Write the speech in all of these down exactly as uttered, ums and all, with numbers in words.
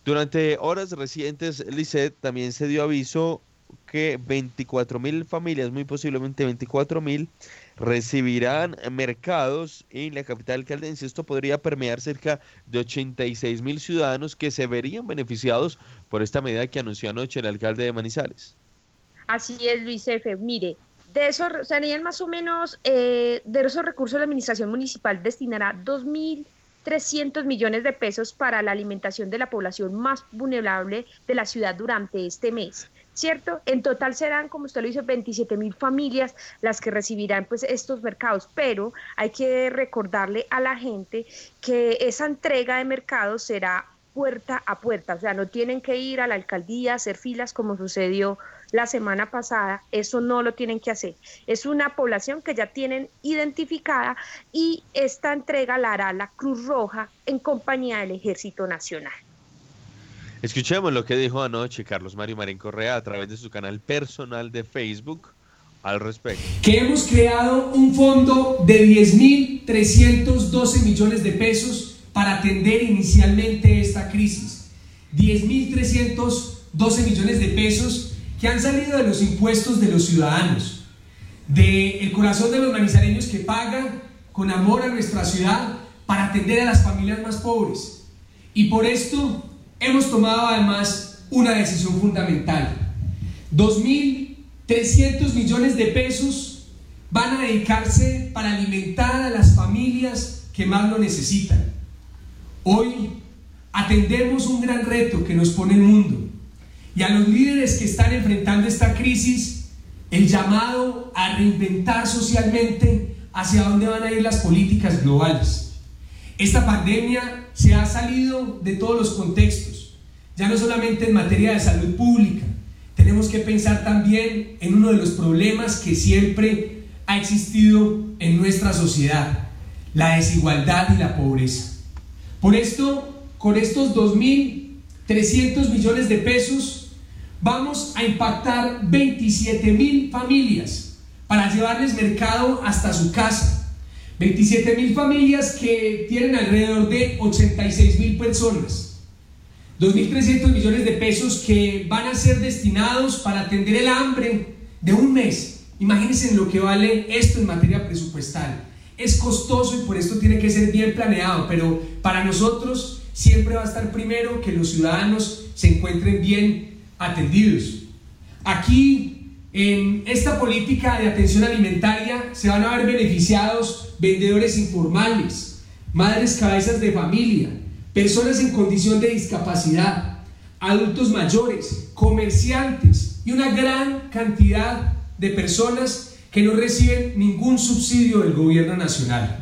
Durante horas recientes, Lisset, también se dio aviso que veinticuatro mil familias, muy posiblemente veinticuatro mil, recibirán mercados en la capital caldense. Esto podría permear cerca de ochenta y seis mil ciudadanos que se verían beneficiados por esta medida que anunció anoche el alcalde de Manizales. Así es, Luis F. Mire, de esos serían más o menos, eh, de esos recursos la administración municipal destinará dos mil trescientos millones de pesos para la alimentación de la población más vulnerable de la ciudad durante este mes, ¿cierto? En total serán, como usted lo dice, veintisiete mil familias las que recibirán pues estos mercados, pero hay que recordarle a la gente que esa entrega de mercados será puerta a puerta, o sea, no tienen que ir a la alcaldía a hacer filas como sucedió la semana pasada, eso no lo tienen que hacer. Es una población que ya tienen identificada y esta entrega la hará la Cruz Roja en compañía del Ejército Nacional. Escuchemos lo que dijo anoche Carlos Mario Marín Correa a través de su canal personal de Facebook al respecto. Que hemos creado un fondo de diez mil trescientos doce millones de pesos para atender inicialmente esta crisis. diez mil trescientos doce millones de pesos que han salido de los impuestos de los ciudadanos, del corazón de los manizaleños que pagan con amor a nuestra ciudad para atender a las familias más pobres. Y por esto hemos tomado además una decisión fundamental. dos mil trescientos millones de pesos van a dedicarse para alimentar a las familias que más lo necesitan. Hoy atendemos un gran reto que nos pone el mundo. Y a los líderes que están enfrentando esta crisis, el llamado a reinventar socialmente hacia dónde van a ir las políticas globales. Esta pandemia se ha salido de todos los contextos, ya no solamente en materia de salud pública, tenemos que pensar también en uno de los problemas que siempre ha existido en nuestra sociedad, la desigualdad y la pobreza. Por esto, con estos dos mil trescientos millones de pesos, vamos a impactar veintisiete mil familias para llevarles mercado hasta su casa. veintisiete mil familias que tienen alrededor de ochenta y seis mil personas. dos mil trescientos millones de pesos que van a ser destinados para atender el hambre de un mes. Imagínense en lo que vale esto en materia presupuestal. Es costoso y por esto tiene que ser bien planeado, pero para nosotros siempre va a estar primero que los ciudadanos se encuentren bien atendidos. Aquí, en esta política de atención alimentaria, se van a ver beneficiados vendedores informales, madres cabezas de familia, personas en condición de discapacidad, adultos mayores, comerciantes y una gran cantidad de personas que no reciben ningún subsidio del gobierno nacional.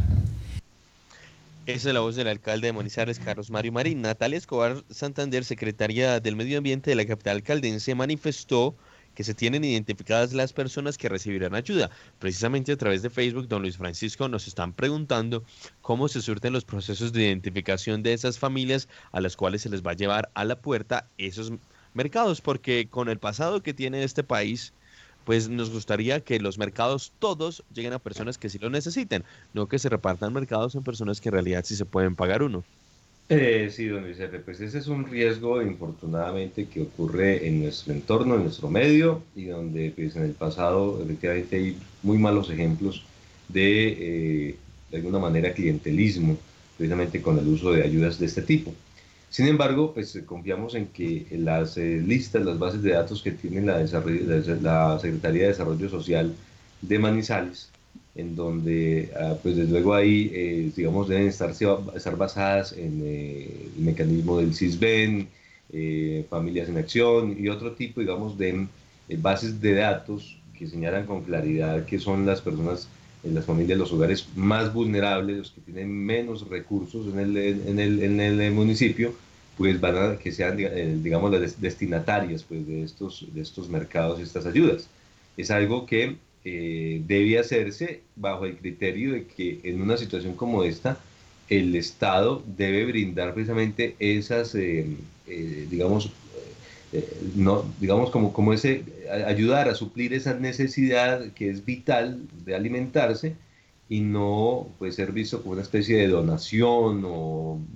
Esa es la voz del alcalde de Manizales, Carlos Mario Marín. Natalia Escobar Santander, secretaria del Medio Ambiente de la capital caldense, manifestó que se tienen identificadas las personas que recibirán ayuda. Precisamente a través de Facebook, don Luis Francisco, nos están preguntando cómo se surten los procesos de identificación de esas familias a las cuales se les va a llevar a la puerta esos mercados, porque con el pasado que tiene este país, pues nos gustaría que los mercados todos lleguen a personas que sí lo necesiten, no que se repartan mercados en personas que en realidad sí se pueden pagar uno. Eh, sí, don Luis F., pues ese es un riesgo, infortunadamente, que ocurre en nuestro entorno, en nuestro medio, y donde pues, en el pasado efectivamente hay muy malos ejemplos de, eh, de alguna manera, clientelismo, precisamente con el uso de ayudas de este tipo. Sin embargo, pues confiamos en que las eh, listas, las bases de datos que tiene la, la Secretaría de Desarrollo Social de Manizales, en donde, uh, pues desde luego ahí, eh, digamos, deben estar, estar basadas en eh, el mecanismo del CISBEN, eh, Familias en Acción y otro tipo, digamos, de eh, bases de datos que señalan con claridad que son las personas, en las familias, los hogares más vulnerables, los que tienen menos recursos en el, en el, en el municipio, pues van a que sean, digamos, las destinatarias pues, de, estos, de estos mercados y estas ayudas. Es algo que eh, debe hacerse bajo el criterio de que en una situación como esta, el Estado debe brindar precisamente esas, eh, eh, digamos, eh, no, digamos como, como ese, ayudar a suplir esa necesidad que es vital de alimentarse y no pues, ser visto como una especie de donación o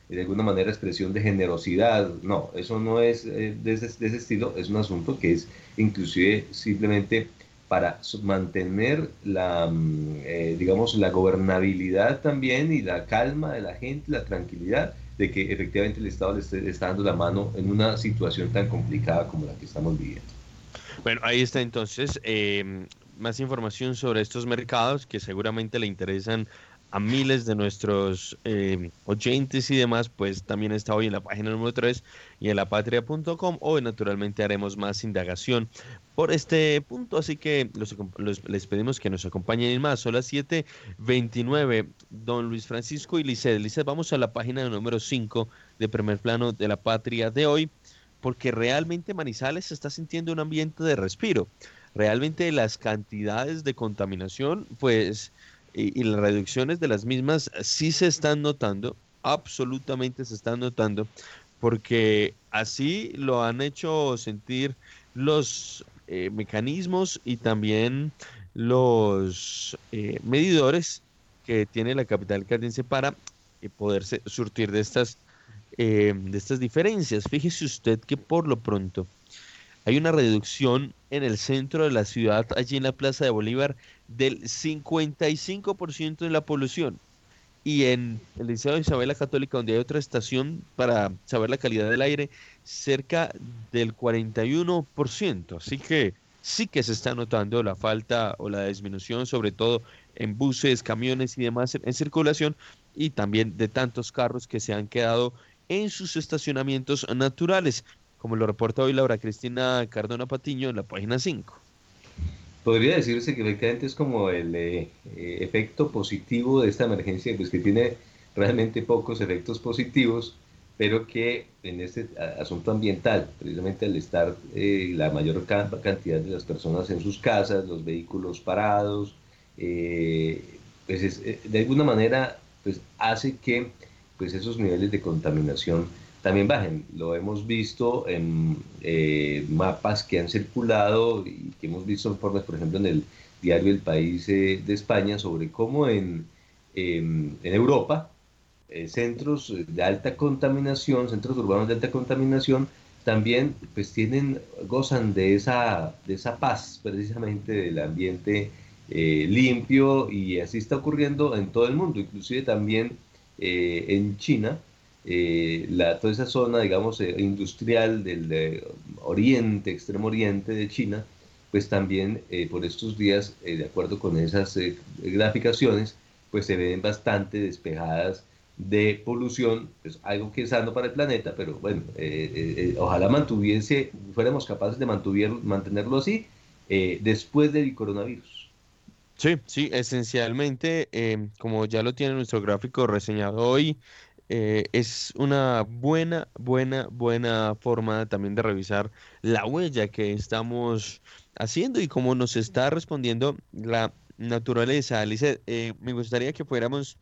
de alguna manera expresión de generosidad. No, eso no es eh, de, ese, de ese estilo, es un asunto que es inclusive simplemente para mantener la, eh, digamos, la gobernabilidad también y la calma de la gente, la tranquilidad de que efectivamente el Estado le, esté, le está dando la mano en una situación tan complicada como la que estamos viviendo. Bueno, ahí está entonces eh, más información sobre estos mercados que seguramente le interesan a miles de nuestros eh, oyentes y demás, pues también está hoy en la página número tres y en la patria punto com. Hoy naturalmente haremos más indagación por este punto, así que los, los, les pedimos que nos acompañen en más. Son las siete veintinueve, don Luis Francisco y Lisset. Lisset, vamos a la página número cinco de Primer Plano de la Patria de hoy, porque realmente Manizales se está sintiendo un ambiente de respiro. Realmente las cantidades de contaminación, pues, y, y las reducciones de las mismas sí se están notando, absolutamente se están notando, porque así lo han hecho sentir los eh, mecanismos y también los eh, medidores que tiene la capital caldense para eh, poderse surtir de estas eh, de estas diferencias. Fíjese usted que por lo pronto hay una reducción en el centro de la ciudad, allí en la Plaza de Bolívar, del cincuenta y cinco por ciento de la polución. Y en el Liceo de Isabel la Católica, donde hay otra estación para saber la calidad del aire, cerca del cuarenta y uno por ciento. Así que sí que se está notando la falta o la disminución, sobre todo en buses, camiones y demás en circulación, y también de tantos carros que se han quedado en sus estacionamientos naturales, como lo reporta hoy Laura Cristina Cardona Patiño en la página cinco. Podría decirse que efectivamente es como el eh, eh, efecto positivo de esta emergencia, pues que tiene realmente pocos efectos positivos, pero que en este asunto ambiental, precisamente al estar eh, la mayor cantidad de las personas en sus casas, los vehículos parados, eh, pues es, de alguna manera pues hace que pues esos niveles de contaminación también bajen. Lo hemos visto en eh, mapas que han circulado y que hemos visto informes, por ejemplo, en el diario El País eh, de España, sobre cómo en, eh, en Europa, eh, centros de alta contaminación, centros urbanos de alta contaminación, también pues tienen, gozan de esa, de esa paz, precisamente del ambiente eh, limpio, y así está ocurriendo en todo el mundo, inclusive también eh, en China. Eh, la, toda esa zona, digamos, eh, industrial del de oriente, extremo oriente de China, pues también eh, por estos días, eh, de acuerdo con esas eh, graficaciones, pues se ven bastante despejadas de polución, pues algo que es sano para el planeta, pero bueno, eh, eh, ojalá mantuviese, fuéramos capaces de mantuvier, mantenerlo así eh, después del coronavirus. Sí, sí, esencialmente, eh, como ya lo tiene nuestro gráfico reseñado hoy, eh, es una buena, buena, buena forma también de revisar la huella que estamos haciendo y cómo nos está respondiendo la naturaleza. Alice, eh, me gustaría que fuéramos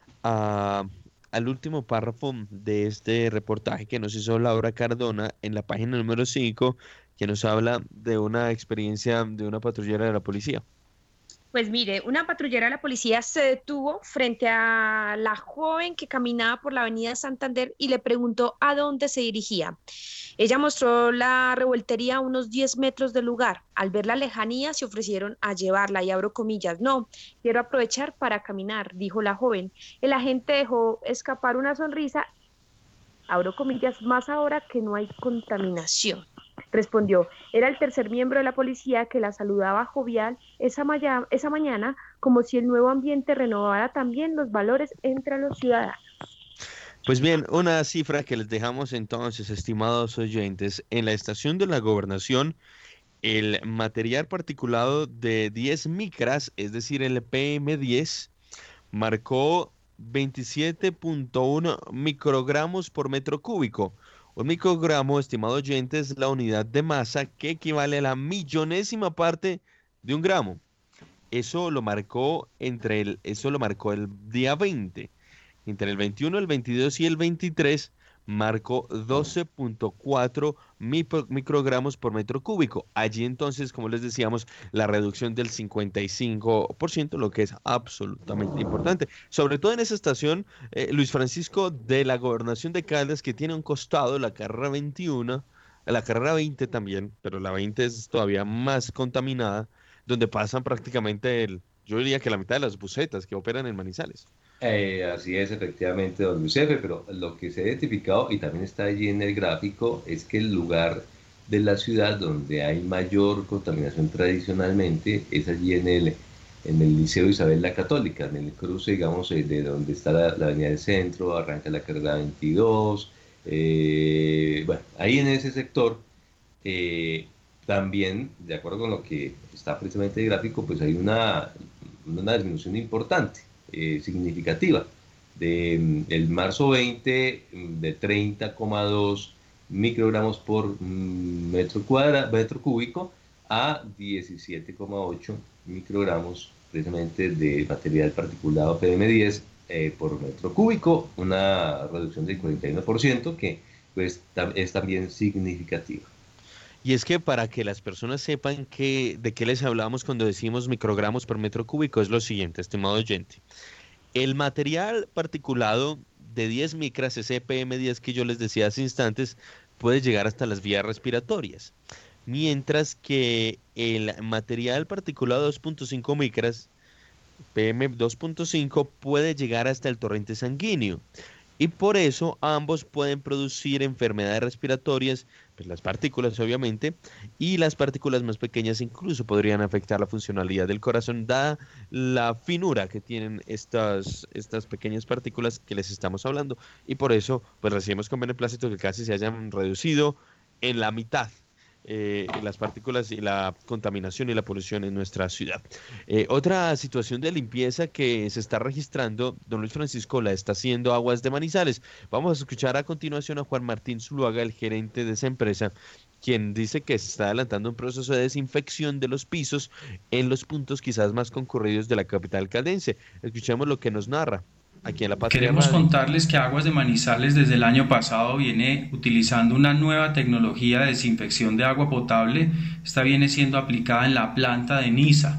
a, al último párrafo de este reportaje que nos hizo Laura Cardona en la página número cinco, que nos habla de una experiencia de una patrullera de la policía. Pues mire, una patrullera de la policía se detuvo frente a la joven que caminaba por la avenida Santander y le preguntó a dónde se dirigía. Ella mostró la revoltería a unos diez metros del lugar. Al ver la lejanía se ofrecieron a llevarla y abro comillas. No, quiero aprovechar para caminar, dijo la joven. El agente dejó escapar una sonrisa, abro comillas, más ahora que no hay contaminación. Respondió, era el tercer miembro de la policía que la saludaba jovial esa, ma- esa mañana, como si el nuevo ambiente renovara también los valores entre los ciudadanos. Pues bien, una cifra que les dejamos entonces, estimados oyentes, en la estación de la Gobernación, el material particulado de diez micras, es decir, el P M diez, marcó veintisiete punto uno microgramos por metro cúbico. Un microgramo, estimado oyente, es la unidad de masa que equivale a la millonésima parte de un gramo. Eso lo marcó entre el, eso lo marcó el día veinte. Entre el veintiuno, el veintidós y el veintitrés marcó doce punto cuatro microgramos por metro cúbico. Allí entonces, como les decíamos, la reducción del cincuenta y cinco por ciento, lo que es absolutamente importante. Sobre todo en esa estación, eh, Luis Francisco, de la Gobernación de Caldas, que tiene a un costado la carrera veintiuno, la carrera veinte también, pero la veinte es todavía más contaminada, donde pasan prácticamente, el, yo diría que la mitad de las busetas que operan en Manizales. Eh, así es, efectivamente, don Luis Efe, pero lo que se ha identificado, y también está allí en el gráfico, es que el lugar de la ciudad donde hay mayor contaminación tradicionalmente es allí en el, en el Liceo Isabel la Católica, en el cruce, digamos, de donde está la, la avenida del Centro, arranca la carrera veintidós, eh, bueno, ahí en ese sector, eh, también, de acuerdo con lo que está precisamente el gráfico, pues hay una, una disminución importante. Eh, significativa de el marzo veinte de treinta coma dos microgramos por metro cuadrado, metro cúbico a diecisiete coma ocho microgramos precisamente de material particulado P M diez eh, por metro cúbico, una reducción del cuarenta y uno por ciento que pues es también significativa. Y es que para que las personas sepan que, de qué les hablamos cuando decimos microgramos por metro cúbico, es lo siguiente, estimado oyente. El material particulado de diez micras, ese P M diez que yo les decía hace instantes, puede llegar hasta las vías respiratorias. Mientras que el material particulado de dos punto cinco micras, P M dos punto cinco, puede llegar hasta el torrente sanguíneo. Y por eso ambos pueden producir enfermedades respiratorias, pues las partículas obviamente, y las partículas más pequeñas incluso podrían afectar la funcionalidad del corazón, dada la finura que tienen estas, estas pequeñas partículas que les estamos hablando. Y por eso pues recibimos con beneplácito que casi se hayan reducido en la mitad Eh, las partículas y la contaminación y la polución en nuestra ciudad. Eh, otra situación de limpieza que se está registrando, don Luis Francisco, la está haciendo Aguas de Manizales. Vamos a escuchar a continuación a Juan Martín Zuluaga, el gerente de esa empresa, quien dice que se está adelantando un proceso de desinfección de los pisos en los puntos quizás más concurridos de la capital caldense. Escuchemos lo que nos narra. Aquí en la Patria Queremos Radio. contarles que Aguas de Manizales desde el año pasado viene utilizando una nueva tecnología de desinfección de agua potable. Esta viene siendo aplicada en la planta de Niza.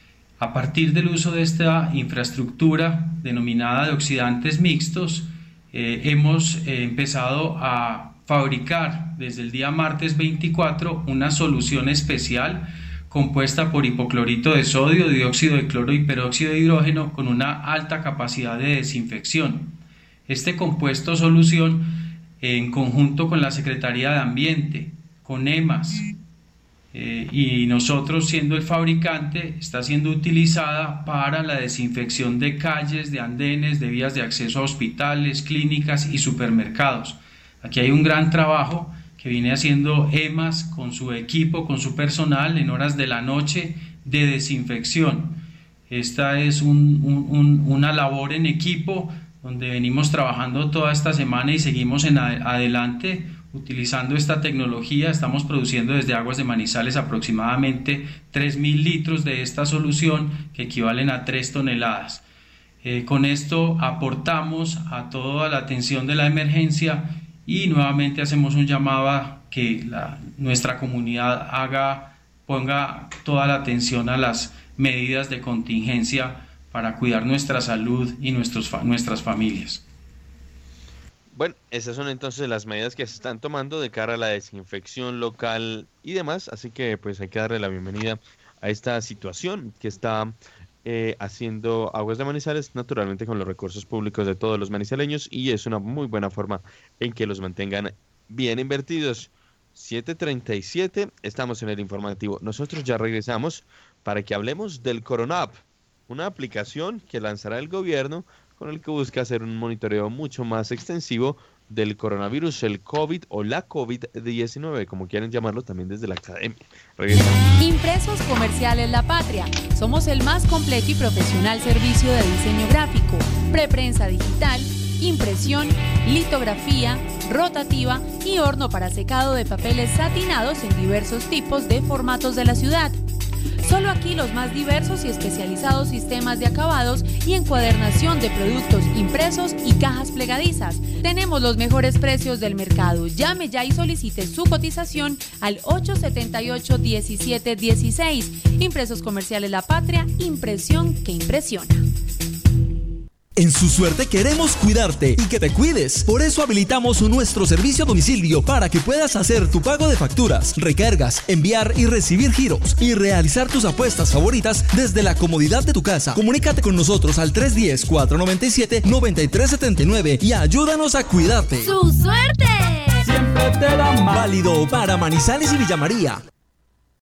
A partir del uso de esta infraestructura denominada de oxidantes mixtos, eh, hemos eh, empezado a fabricar desde el día martes veinticuatro una solución especial compuesta por hipoclorito de sodio, dióxido de cloro y peróxido de hidrógeno con una alta capacidad de desinfección. Este compuesto solución, en conjunto con la Secretaría de Ambiente, con EMAS eh, y nosotros siendo el fabricante, está siendo utilizada para la desinfección de calles, de andenes, de vías de acceso a hospitales, clínicas y supermercados. Aquí hay un gran trabajo que viene haciendo EMAS con su equipo, con su personal en horas de la noche de desinfección. Esta es un, un, un, una labor en equipo donde venimos trabajando toda esta semana y seguimos en ad- adelante utilizando esta tecnología. Estamos produciendo desde Aguas de Manizales aproximadamente tres mil litros de esta solución que equivalen a tres toneladas. Eh, con esto aportamos a toda la atención de la emergencia y nuevamente hacemos un llamado a que la, nuestra comunidad haga, ponga toda la atención a las medidas de contingencia para cuidar nuestra salud y nuestros, nuestras familias. Bueno, esas son entonces las medidas que se están tomando de cara a la desinfección local y demás, así que pues hay que darle la bienvenida a esta situación que está eh, haciendo Aguas de Manizales, naturalmente con los recursos públicos de todos los manizaleños, y es una muy buena forma en que los mantengan bien invertidos. siete treinta y siete, estamos en el informativo. Nosotros ya regresamos para que hablemos del Coronap, una aplicación que lanzará el gobierno con el que busca hacer un monitoreo mucho más extensivo del coronavirus, el COVID o la COVID diecinueve, como quieren llamarlo también desde la academia. Regresamos. Impresos Comerciales La Patria. Somos el más completo y profesional servicio de diseño gráfico, preprensa digital, impresión, litografía, rotativa y horno para secado de papeles satinados en diversos tipos de formatos de la ciudad. Solo aquí los más diversos y especializados sistemas de acabados y encuadernación de productos impresos y cajas plegadizas. Tenemos los mejores precios del mercado. Llame ya y solicite su cotización al ocho siete ocho, diecisiete dieciséis. Impresos Comerciales La Patria, impresión que impresiona. En Su Suerte queremos cuidarte y que te cuides. Por eso habilitamos nuestro servicio a domicilio para que puedas hacer tu pago de facturas, recargas, enviar y recibir giros y realizar tus apuestas favoritas desde la comodidad de tu casa. Comunícate con nosotros al tres uno cero, cuatro nueve siete, nueve tres siete nueve y ayúdanos a cuidarte. ¡Su Suerte! Siempre te da más. Válido para Manizales y Villa María.